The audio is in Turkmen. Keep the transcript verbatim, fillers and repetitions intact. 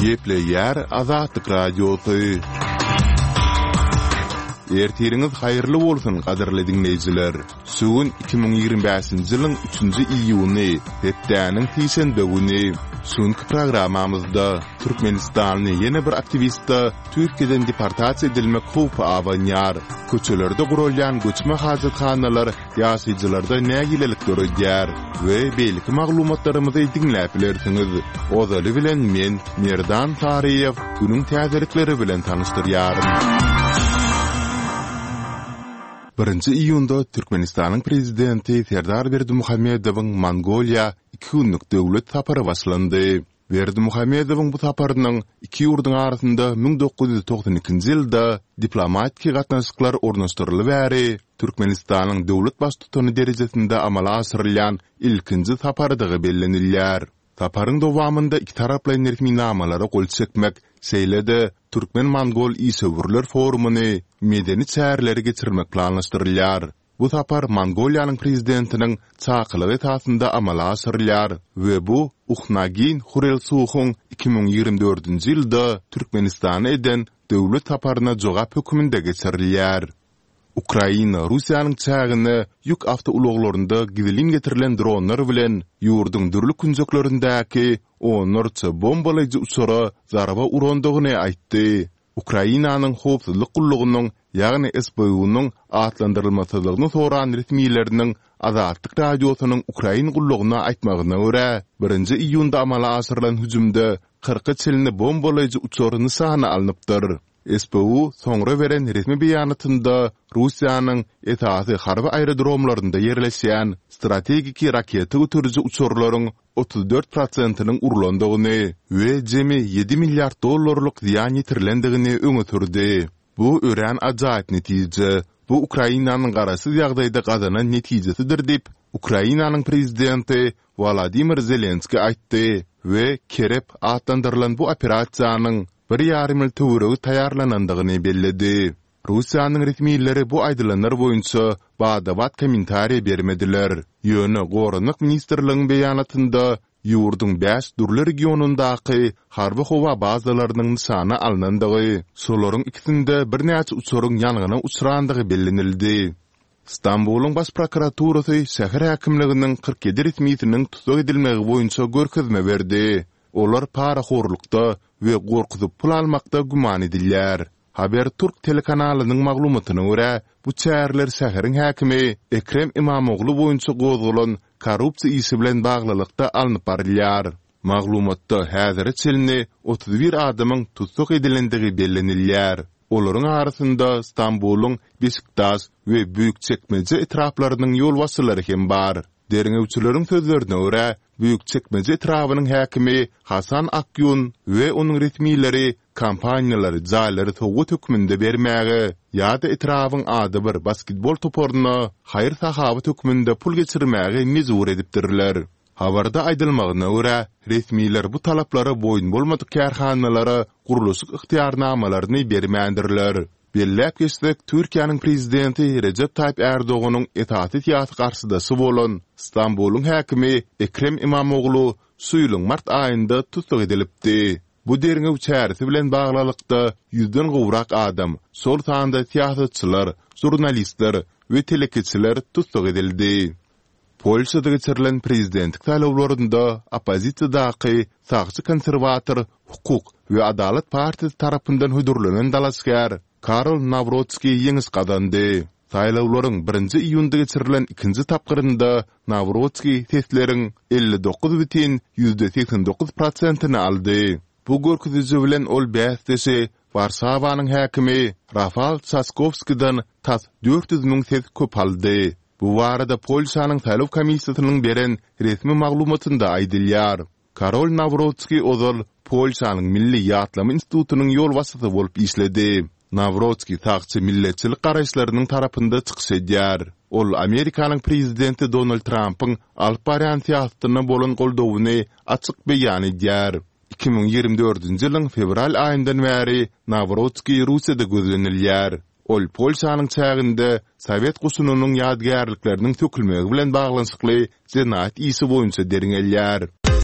Yeple yer Azatlyk radiosu. Ertiriniz hayırlı bolsun qadarly dinleyijiler. Sugun iki bin ýygrimi beşinji ýylyň üçünji iýuny, hepdäniň tiýşenbe güni. Suňky programmamyzda Türkmenistanyň ýene bir aktivista Türkiýeden deportasiýa edilmek howpy awanýar. Köçelerde gurulýan göçme hajatxanalar ýaşaýjylarda nägilelik görýär we beýleki maglumatlarymyzy dinläp bilersiňiz. Ozaly bilen men Merdan Tariýew günüň täzelikleri bilen tanystyryarym. Birinci iýunda Türkmenistanyň prezidenti Serdar Berdimuhammedowyň Mongoliýa iki günlük döwlet sapary başlandy. Berdimuhammedowyň bu saparynyň iki ýurduň arasynda bin dokuz ýüz togson ikinji ýylda diplomatik gatnaşyklar ornaşdyrylyp bäri Türkmenistanyň döwlet baş tutany derejesinde amala asyrylýan ilkinji saparydygy bellenilýär. Saparyň dowamında iki taraply nerfminamalary gol çekmek seýlede Türkmen-Mongol Isöwürler forumuny medeni çäherleri geçirmek planlaşdyrylýar. Bu sapar Mongoliýanyň prezidentiniň çakylygy tasynda amala asyrylýar we bu Uxnagin Hurelsuhun iki bin ýygrimi dördünji ýylda Türkmenistana eden döwlet saparyna jogap hökmünde geçirilýär. Ukraina Russiýanyň çägini ýük awtouloglarynda gizlin getirilen dronlar bilen ýurduň dürli künjeklerindäki onlarça bombalaýjy uçara zarba urandygyny aýtdy. Ukrainanyň howpsuzlyk gullugynyň, ýagny S B U-nyň atlandyrylmasylygyny soran resmiýetleriniň Azatlyk radiosynyň Ukraina gullugyna aýtmagyna görä, birinji iýunda amala asyrylan hüjümde kırk çelini bombalaýjy uçary nysany alınıpdyr. S B U soňra beren resmi beýanatynda Russiýanyň etaty harby aerodromlarynda ýerleşýän strategik raketa götürüji uçurlaryň otuz dört prosentynyň urulandygyny we jemi ýedi milliard dollarlyk ziýan ýetirilendigini öňe sürdi. Bu ören ajaýyp netije. Bu Ukrainanyň garaşsyz ýagdaýda gazanan netijesidir dip Ukrainanyň prezidenti Volodymyr Zelenski aýtdy we kerep atlandyrylan bu operasiýanyň bir ýarym ýyl töweregi taýýarlanandygyny belledi. Russiýanyň resmiýetleri bu aýdylanlar boýunça bada-bat kommentariýa bermediler. Ýöne Gorunlyk ministrligiň beýanatynda ýurduň beş dürli regionundaky harby howa bazalarynyň nysany alınandygy, şolaryň ikisinde bir näçe uçuryň ýanygyna uçrandygy bellenildi. İstanbulyň baş prokuraturasy şäher häkimliginiň kırk ýedi resmiýetiniň tutuk edilmegi boýunça görkezme berdi. Olar para horlukda we gorkuzyp pul almakda guman edilýär. Haberturk telekanalynyň maglumatyna görä, bu çäherler şäheriň häkimi Ekrem İmamoglu boýunça gozgulan korrupsiýa isi bilen baglylykda alınıp barylýar. Maglumatda häzir çelini otuz bir adamyň tutuk edilendigi bellenilýär. Olaryň arasynda İstanbulyň Beşiktaş we Büyükçekmece etraplarynyň ýol wasylary hem bar. Derňewçileriň sözlerine görä, Büyükçekmece etrawynyň häkimi Hasan Akyun we onuň resmiýetleri kampaniýalary jaýlary togut hökmünde bermäge ýa-da etrawyň ady bir basketbol toparyna haýyr sahabat hökmünde pul geçirmäge mezur edipdirler. Habarda aýdylmagyna görä, resmiýetler bu talaplary boýun bolmadyk kärhanalara guruluşyk ykhtiyarnamalaryny bermändirler. Belläp geçsek, Türkiýanyň prezidenti Recep Tayyip Erdoğanyň etaty ýaty garşydasy bolan İstanbulyň häkimi Ekrem İmamoglu şu ýylyň mart aýynda tutuk edilipdi. Bu derňew çäresi bilen baglylykda yüzden gowrak adam, sol tanda tiýatrçylar, jurnalistler we telekeçiler tutuk edildi. Polşada geçirilen prezidentlik taýlawlarynda opozisiýadaky sagçy konserwator, hukuk we adalet partiyasi tarapyndan hödürlenen dalaşgar Karol Nawrotski ýeňis kazandy. Taýlawlaryň birinji iýunda geçirilen ikinji tapgyrynda Nawrotski sesleriň elli dokuz bitin yüzde seksen dokuz prosentyny aldy. Bu görkeziji bilen ol bäsdesi Warsawanyň häkimi Rafal Trzaskowskidan tas dört yüz miň ses köp aldy. Bu barada Polşanyň taýlaw komissiýasynyň beren resmi maglumatynda aýdylýar. Karol Nawrotski ozal Polşanyň Milli Ýatlama institutynyň ýol wasysy bolup işledi. Nawrotski taqçı milletçilik garaşlarynyň tarapynda çykyş edýär. Ol Amerikanyň prezidenti Donald Trump'yň alyp barýan siýasatyna bolan goldawyny açyk beýan edýär. iki bin ýygrimi dördünji ýylyň fevral aýyndan bäri Nawrotski Russiýada gözlenilýär. Ol Polşanyň çäginde Sowet gusunynyň ýadgarlyklarynın tökülmegi bilen baglanyşykly jenayet isi boýunça deriňelýär.